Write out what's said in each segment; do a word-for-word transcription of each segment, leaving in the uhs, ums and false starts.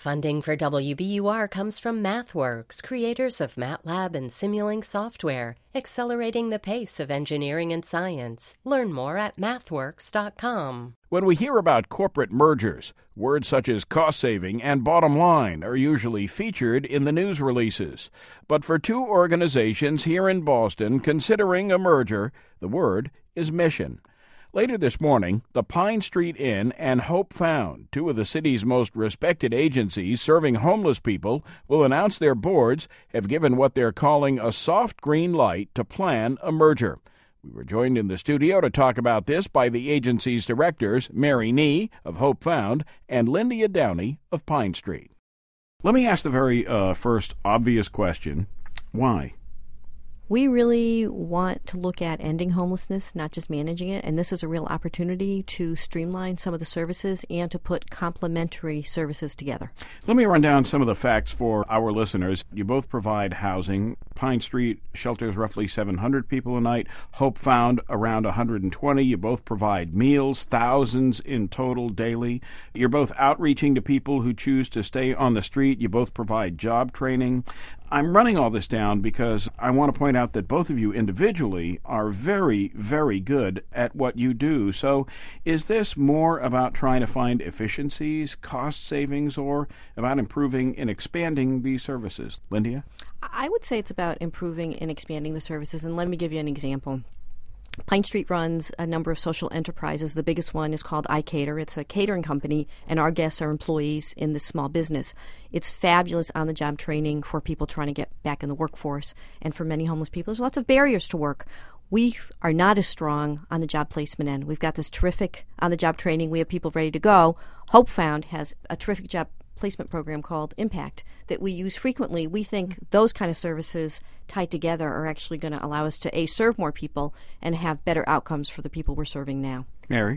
Funding for W B U R comes from MathWorks, creators of MATLAB and Simulink software, accelerating the pace of engineering and science. Learn more at mathworks dot com. When we hear about corporate mergers, words such as cost-saving and bottom line are usually featured in the news releases. But for two organizations here in Boston considering a merger, the word is mission. Later this morning, the Pine Street Inn and Hope Found, two of the city's most respected agencies serving homeless people, will announce their boards have given what they're calling a soft green light to plan a merger. We were joined in the studio to talk about this by the agency's directors, Mary Nee of Hope Found and Lyndia Downey of Pine Street. Let me ask the very uh, first obvious question. Why? We really want to look at ending homelessness, not just managing it, and this is a real opportunity to streamline some of the services and to put complementary services together. Let me run down some of the facts for our listeners. You both provide housing. Pine Street shelters roughly seven hundred people a night. Hope Found around one hundred twenty. You both provide meals, thousands in total daily. You're both outreaching to people who choose to stay on the street. You both provide job training. I'm running all this down because I want to point out that both of you individually are very, very good at what you do. So is this more about trying to find efficiencies, cost savings, or about improving and expanding these services? Lyndia? I would say it's about improving and expanding the services, and let me give you an example. Pine Street runs a number of social enterprises. The biggest one is called iCater. It's a catering company, and our guests are employees in this small business. It's fabulous on-the-job training for people trying to get back in the workforce. And for many homeless people, there's lots of barriers to work. We are not as strong on the job placement end. We've got this terrific on-the-job training. We have people ready to go. Hope Found has a terrific job placement program called Impact that we use frequently. We think those kind of services tied together are actually going to allow us to, A, serve more people and have better outcomes for the people we're serving now. Mary?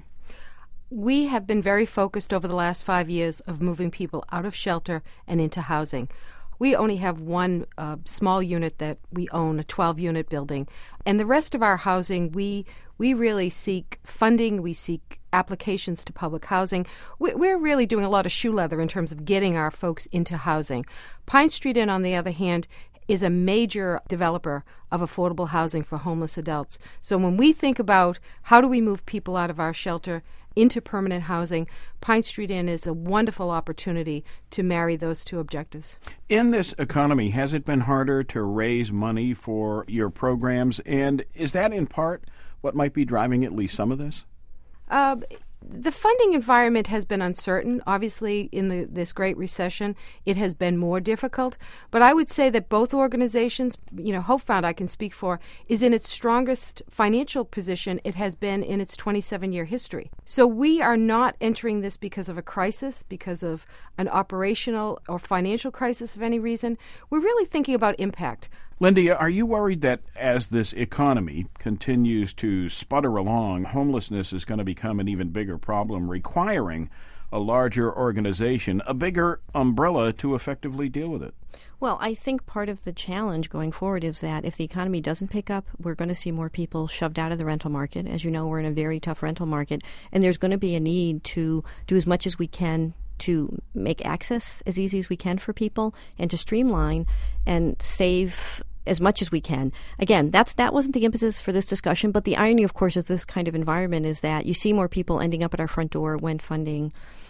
We have been very focused over the last five years of moving people out of shelter and into housing. We only have one uh, small unit that we own, a twelve-unit building. And the rest of our housing, we we really seek funding. We seek applications to public housing. We, we're really doing a lot of shoe leather in terms of getting our folks into housing. Pine Street Inn, on the other hand, is a major developer of affordable housing for homeless adults. So when we think about how do we move people out of our shelter into permanent housing, Pine Street Inn is a wonderful opportunity to marry those two objectives. In this economy, has it been harder to raise money for your programs? And is that in part what might be driving at least some of this? Uh, The funding environment has been uncertain. Obviously, in the, this Great Recession, it has been more difficult. But I would say that both organizations, you know, Hope Found, I can speak for, is in its strongest financial position it has been in its twenty-seven-year history. So we are not entering this because of a crisis, because of an operational or financial crisis of any reason. We're really thinking about impact. Lyndia, are you worried that as this economy continues to sputter along, homelessness is going to become an even bigger problem, requiring a larger organization, a bigger umbrella to effectively deal with it? Well, I think part of the challenge going forward is that if the economy doesn't pick up, we're going to see more people shoved out of the rental market. As you know, we're in a very tough rental market, and there's going to be a need to do as much as we can to make access as easy as we can for people and to streamline and save as much as we can. Again, that's that wasn't the impetus for this discussion, but the irony, of course, of this kind of environment is that you see more people ending up at our front door when funding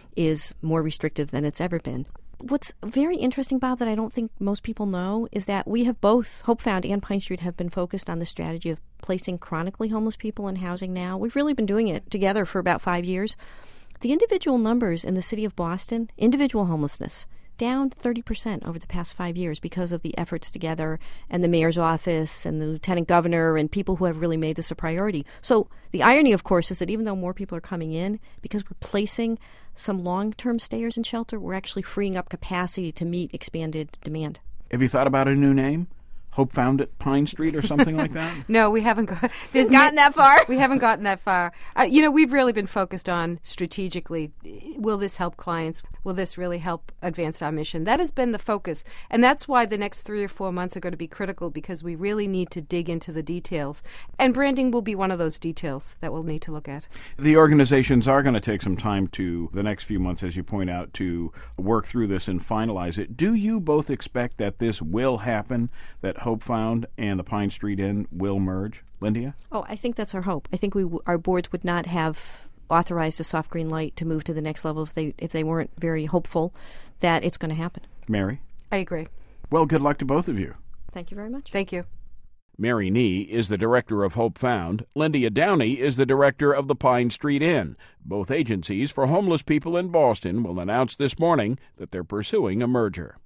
is more restrictive than it's ever been. What's very interesting, Bob, that I don't think most people know is that we have both, Hope Found and Pine Street, have been focused on the strategy of placing chronically homeless people in housing now. We've really been doing it together for about five years. The individual numbers in the city of Boston, individual homelessness, down thirty percent over the past five years because of the efforts together and the mayor's office and the lieutenant governor and people who have really made this a priority. So the irony, of course, is that even though more people are coming in, because we're placing some long-term stayers in shelter, we're actually freeing up capacity to meet expanded demand. Have you thought about a new name? Hope Found at Pine Street or something like that? No, we haven't got, We've gotten that far. We haven't gotten that far. Uh, you know, we've really been focused on strategically, will this help clients? will this really help advance our mission? That has been the focus. And that's why the next three or four months are going to be critical, because we really need to dig into the details. And branding will be one of those details that we'll need to look at. The organizations are going to take some time to, the next few months, as you point out, to work through this and finalize it. Do you both expect that this will happen, that Hope Found and the Pine Street Inn will merge? Lyndia? Oh, I think that's our hope. I think we w- our boards would not have authorized a soft green light to move to the next level if they if they weren't very hopeful that it's going to happen. Mary? I agree. Well, good luck to both of you. Thank you very much. Thank you. Mary Nee is the director of Hope Found. Lyndia Downey is the director of the Pine Street Inn. Both agencies for homeless people in Boston will announce this morning that they're pursuing a merger.